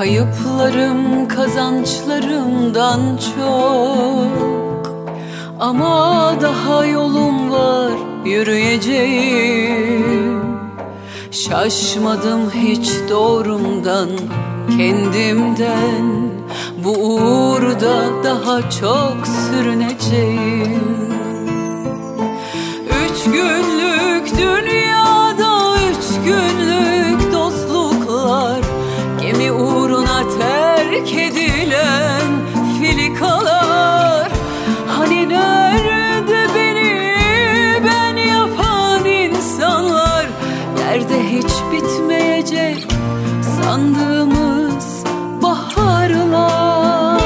Kayıplarım kazançlarımdan çok, ama daha yolum var yürüyeceğim. Şaşmadım hiç doğrumdan, kendimden. Bu uğurda daha çok sürüneceğim. 3 günlük dünyada 3 günlük dostluklar, gemi uğruna terk edilen filikalar. Hani nerede beni ben yapan insanlar? Nerede hiç bitmeyecek sandığımız baharlar?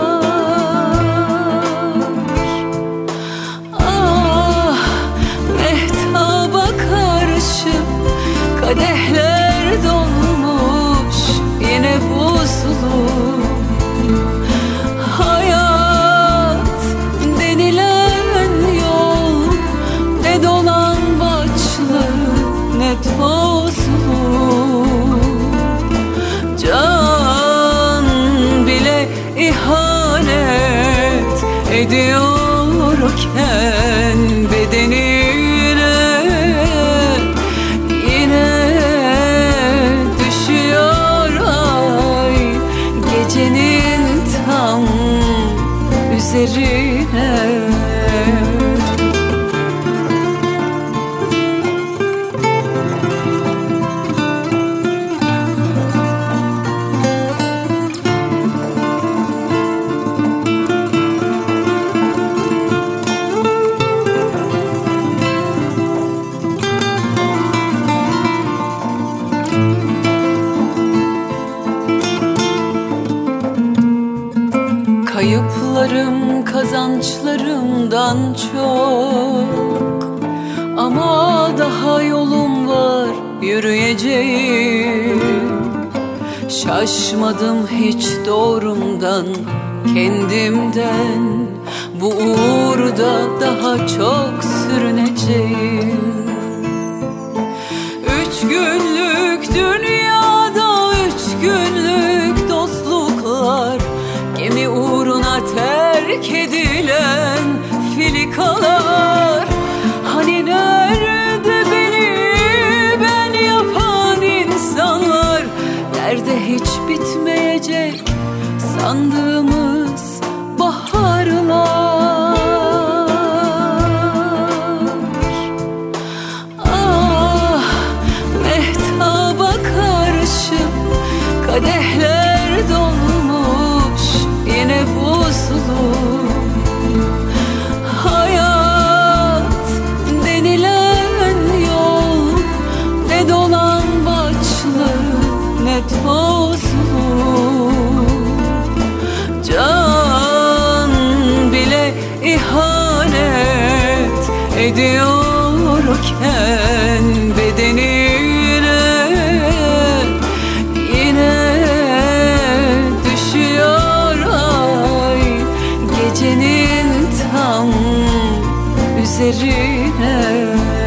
Ah, mehtaba karşı kadehler dolmuş, yine buzlu. Hayat denilen yol ne dolambaçlı ne tozlu. Can bile ihanet ediyorken bedenine, yine düşüyor ay gecenin tam üzerine. Kayıplarım kazançlarımdan çok, ama daha yolum var yürüyeceğim. Şaşmadım hiç doğrumdan, kendimden. Bu uğurda daha çok sürüneceğim. 3 günlük dünyada 3 günlük dostluklar, gemi uğruna terk edilen filikalar. Hani nerede beni ben yapan insanlar? Nerede hiç bitmeyecek sandığımız baharlar? Ah, mehtaba karşı kadehler dolmuş, yine buzlu. Hayat denilen yol ne dolambaçlı ne tozlu. Can bile ihanet ediyorken bedenine, yine düşüyor ay gecenin tam üzerine.